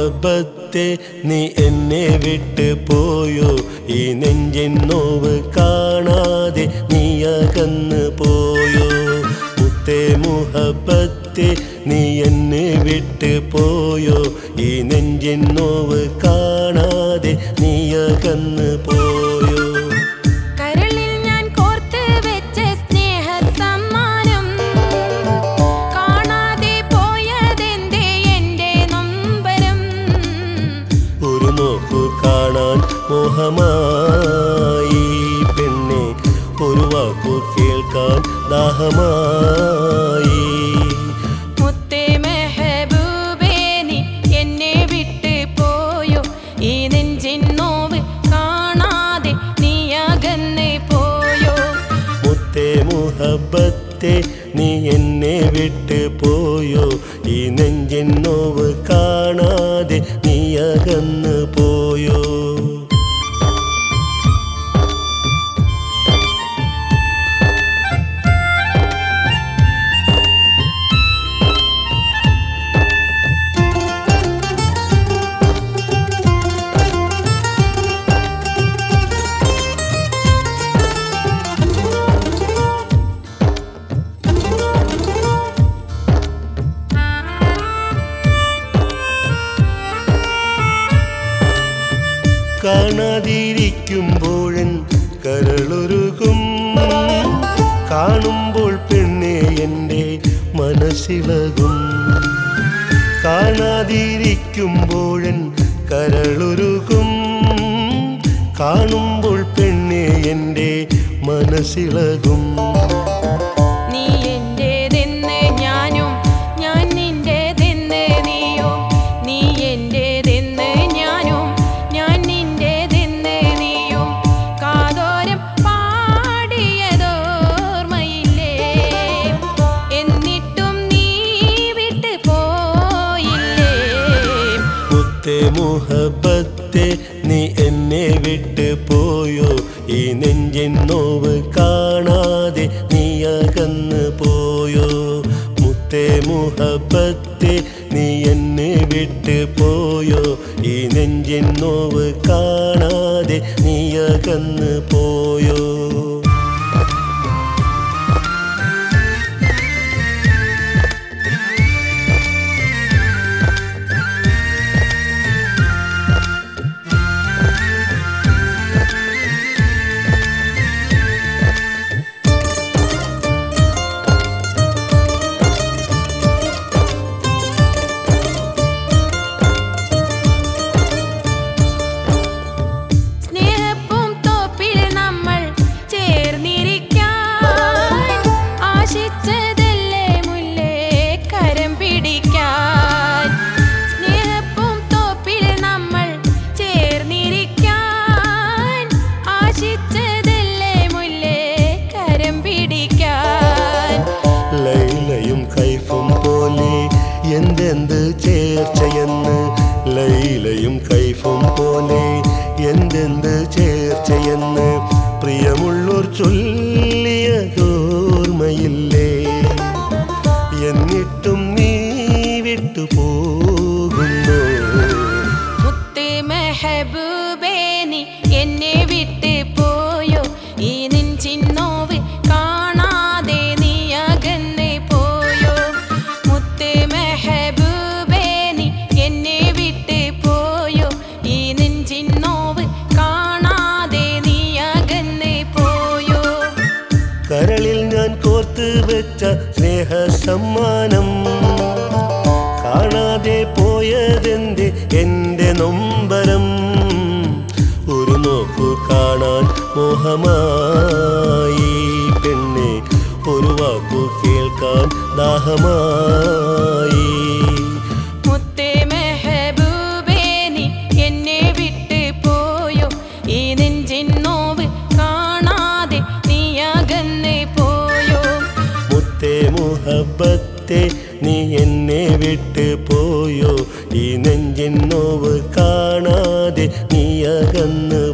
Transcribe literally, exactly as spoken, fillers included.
മുഹബത്തെ നീ എന്നെ വിട്ട് പോയോ ഈ നെഞ്ചിൻ നോവ് കാണാതെ നീ അകന്ന് പോയോ മുത്തേ മുഹബത്തെ നീ എന്നെ വിട്ട് പോയോ ഈ നെഞ്ചിൻ നോവ് കാണാതെ നീ അകന്ന് പോയോ കാണാൻ മോഹമായി പെണ്ണെ ഒരു വാക്കു കേൾക്കാൻ ദാഹമായി മുത്തേ മെഹബൂബേ നീ എന്നെ വിട്ട് പോയോ ഈ നെഞ്ചിൻ നോവ് കാണാതെ നീ അകന്ന് പോയോ മുത്തേ മുഹബത്തെ നീ എന്നെ വിട്ട് പോയോ ഈ നെഞ്ചിൻ നോവ് കാണാതെ നീ അകന്ന് പോയോ കാണാതിരിക്കുമ്പോഴൻ കരളുരുകും കാണുമ്പോൾ പെണ്ണെ എൻ്റെ മനസ്സിളകും കാണാതിരിക്കുമ്പോഴൻ കരളുരുകും കാണുമ്പോൾ പെണ്ണെ എൻ്റെ മനസ്സിളകും മുഹബത്തെ നീ എന്നെ വിട്ട് പോയോ ഈ നെഞ്ചിൻ നോവ് കാണാതെ നീ അകന്ന് പോയോ മുത്തേ മുഹബത്തെ നീ എന്നെ വിട്ട് പോയോ ഈ നെഞ്ചിൻ നോവ് കാണാതെ നീ അകന്ന് പോയോ എന്തെന്ത് ചേർച്ചയെന്ന് ലൈലയും കൈഫും പോലെ എന്തെന്ത് ചേർച്ചയെന്ന് പ്രിയമുള്ളോർ ചൊല്ലിയതോർമ്മയില്ലേ എന്നിട്ടും നീ വിട്ടു പോകുന്നു മുത്തേ മെഹബൂബേ നീ എന്നെ വിട്ട് പോയോ ഈ നെഞ്ചിൻ നോവ് കാണാതെ നീ അകന്ന് പോയോ മുത്തേ മെഹബൂബേ നീ എന്നെ വിട്ട് പോയോ ഈ നെഞ്ചിൻ നോവ് കാണാതെ നീ അകന്ന് പോയോ കരളിൽ ഞാൻ കോർത്ത് വെച്ച സ്നേഹ സമ്മാനം കാണാതെ പോയതെന്റെ എൻ്റെ നൊമ്പരം ഒരു നോക്കു കാണാൻ മോഹമായി പെണ്ണെ ഒരു വാക്കു കേൾക്കാൻ ദാഹമായി മുത്തേ മെഹബൂബേ നീ എന്നെ വിട്ട് പോയോ ഈ നെഞ്ചിൻ നോവ് കാണാതെ നീ അകന്ന് പോയോ മുത്തേ മുഹബത്തെ നീ എന്നെ വിട്ട് പോയോ ഈ നെഞ്ചിൻ നോവ് കാണാതെ നീ അകന്ന്